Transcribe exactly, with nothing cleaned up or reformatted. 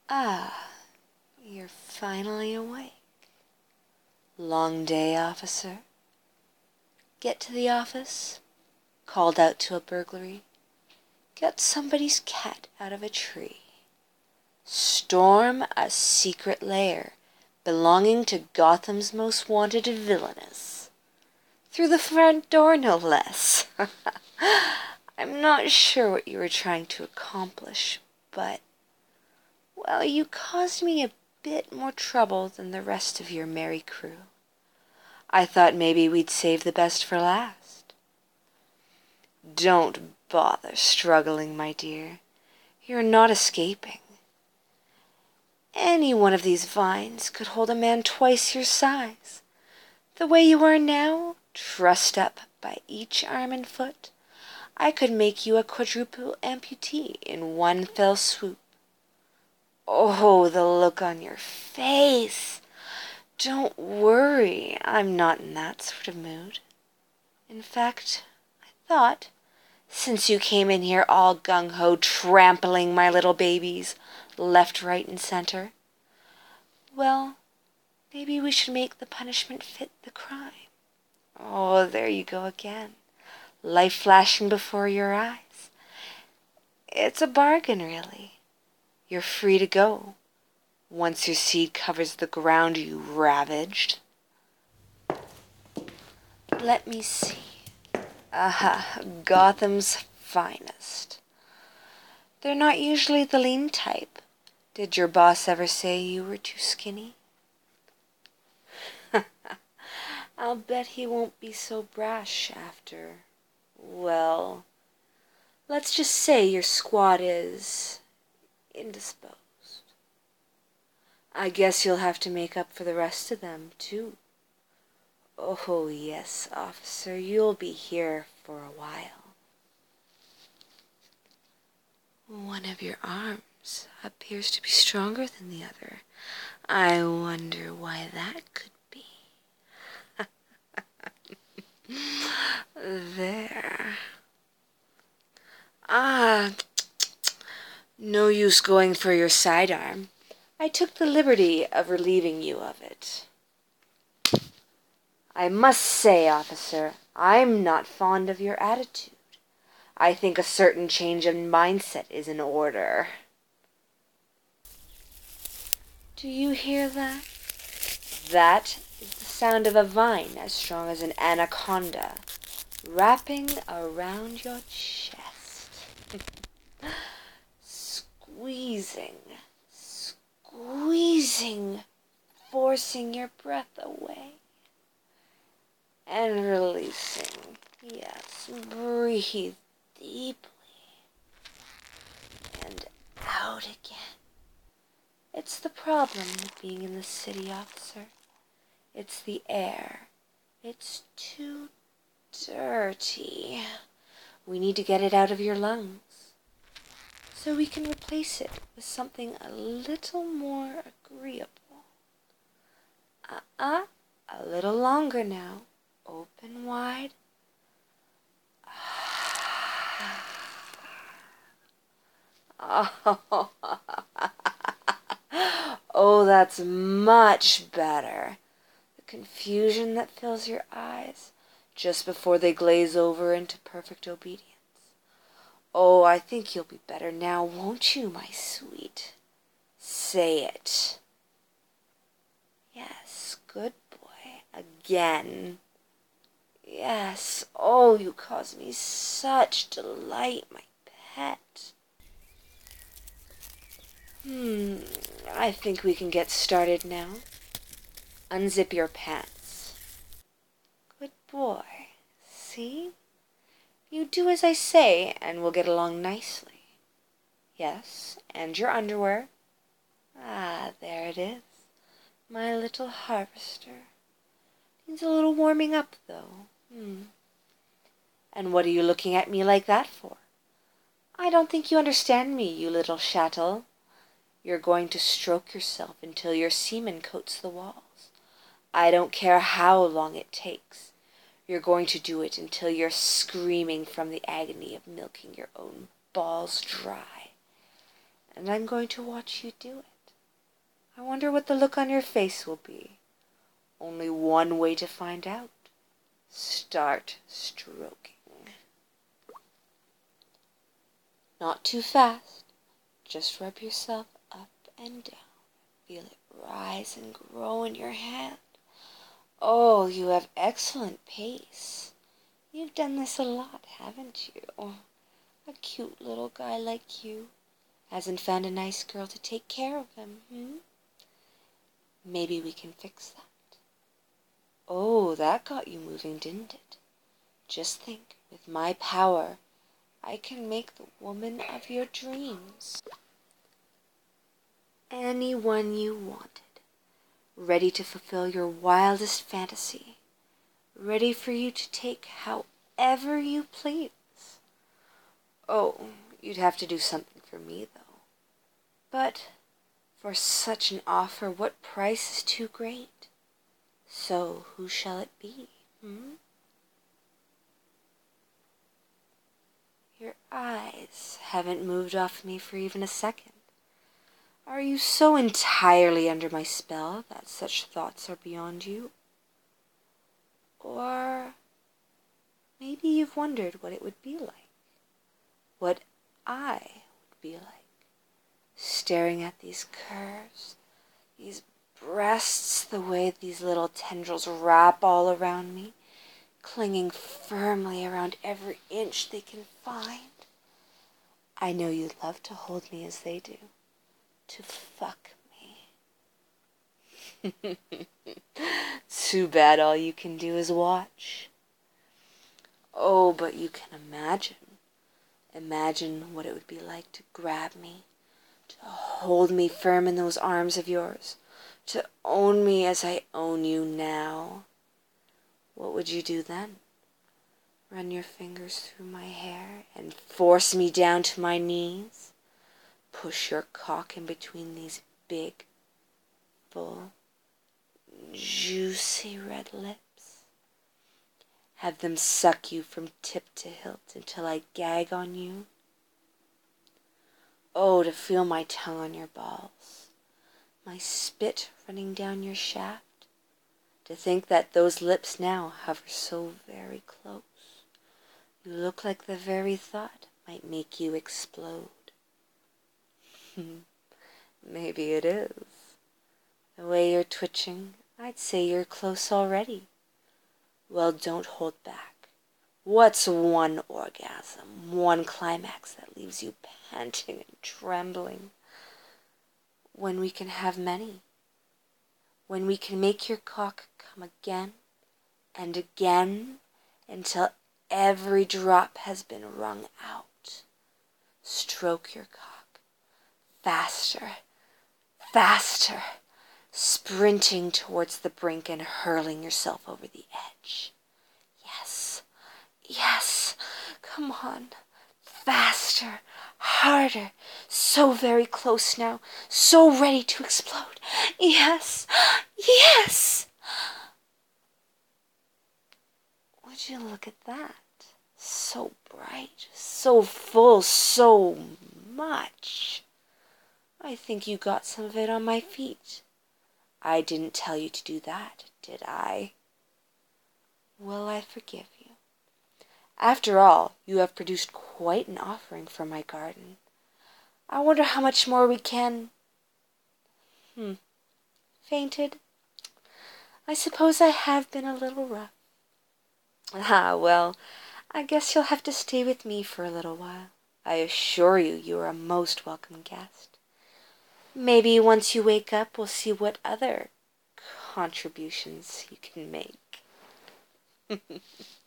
Ah, you're finally awake. Long day, officer. Get to the office, called out to a burglary, got somebody's cat out of a tree, storm a secret lair belonging to Gotham's most wanted villainess, through the front door no less. I'm not sure what you were trying to accomplish, but, well, you caused me a bit more trouble than the rest of your merry crew. I thought maybe we'd save the best for last. Don't bother struggling, my dear. You're not escaping. Any one of these vines could hold a man twice your size. The way you are now, trussed up by each arm and foot, I could make you a quadruple amputee in one fell swoop. Oh, the look on your face! Don't worry, I'm not in that sort of mood. In fact, I thought, since you came in here all gung-ho trampling my little babies, left, right, and center, well, maybe we should make the punishment fit the crime. Oh, there you go again. Life flashing before your eyes. It's a bargain, really. You're free to go, once your seed covers the ground you ravaged. Let me see. Aha, Gotham's finest. They're not usually the lean type. Did your boss ever say you were too skinny? I'll bet he won't be so brash after, well, let's just say your squad is indisposed. I guess you'll have to make up for the rest of them, too. Oh, yes, officer, you'll be here for a while. One of your arms appears to be stronger than the other. I wonder why that could be. There. Ah, no use going for your sidearm. I took the liberty of relieving you of it. I must say, officer, I'm not fond of your attitude. I think a certain change of mindset is in order. Do you hear that? That is the sound of a vine as strong as an anaconda wrapping around your chest. Squeezing, squeezing, forcing your breath away. And releasing. Yes, breathe deeply. And out again. It's the problem with being in the city, officer. It's the air. It's too dirty. We need to get it out of your lungs, so we can replace it with something a little more agreeable. Uh-uh, a little longer now. Open wide. Oh, oh, that's much better. The confusion that fills your eyes just before they glaze over into perfect obedience. Oh, I think you'll be better now, won't you, my sweet? Say it. Yes, good boy. Again. Yes. Oh, you cause me such delight, my pet. Hmm, I think we can get started now. Unzip your pants. Good boy. See? You do as I say, and we'll get along nicely. Yes, and your underwear. Ah, there it is. My little harvester. Needs a little warming up, though. Hmm. And what are you looking at me like that for? I don't think you understand me, you little chattel. You're going to stroke yourself until your semen coats the walls. I don't care how long it takes. You're going to do it until you're screaming from the agony of milking your own balls dry. And I'm going to watch you do it. I wonder what the look on your face will be. Only one way to find out. Start stroking. Not too fast. Just rub yourself up and down. Feel it rise and grow in your hand. Oh, you have excellent pace. You've done this a lot, haven't you? A cute little guy like you hasn't found a nice girl to take care of him, hmm? Maybe we can fix that. Oh, that got you moving, didn't it? Just think, with my power, I can make the woman of your dreams. Anyone you wanted. Ready to fulfill your wildest fantasy. Ready for you to take however you please. Oh, you'd have to do something for me, though. But for such an offer, what price is too great? So who shall it be, hmm? Your eyes haven't moved off me for even a second. Are you so entirely under my spell that such thoughts are beyond you? Or maybe you've wondered what it would be like. What I would be like. Staring at these curves, these breasts, the way these little tendrils wrap all around me, clinging firmly around every inch they can find. I know you'd love to hold me as they do, to fuck me. Too bad all you can do is watch. Oh, but you can imagine. Imagine what it would be like to grab me, to hold me firm in those arms of yours, to own me as I own you now. What would you do then? Run your fingers through my hair and force me down to my knees? Push your cock in between these big, full, juicy red lips? Have them suck you from tip to hilt until I gag on you? Oh, to feel my tongue on your balls, my spit running down your shaft. To think that those lips now hover so very close. You look like the very thought might make you explode. Maybe it is. The way you're twitching, I'd say you're close already. Well, don't hold back. What's one orgasm, one climax that leaves you panting and trembling? When we can have many. When we can make your cock come again and again until every drop has been wrung out. Stroke your cock. Faster, faster, sprinting towards the brink and hurling yourself over the edge. Yes, yes, come on, faster, harder, so very close now, so ready to explode. Yes, yes. Would you look at that? So bright, so full, so much. I think you got some of it on my feet. I didn't tell you to do that, did I? Well, I forgive you. After all, you have produced quite an offering from my garden. I wonder how much more we can... Hmm. Fainted? I suppose I have been a little rough. Ah, well, I guess you'll have to stay with me for a little while. I assure you, you are a most welcome guest. Maybe once you wake up, we'll see what other contributions you can make.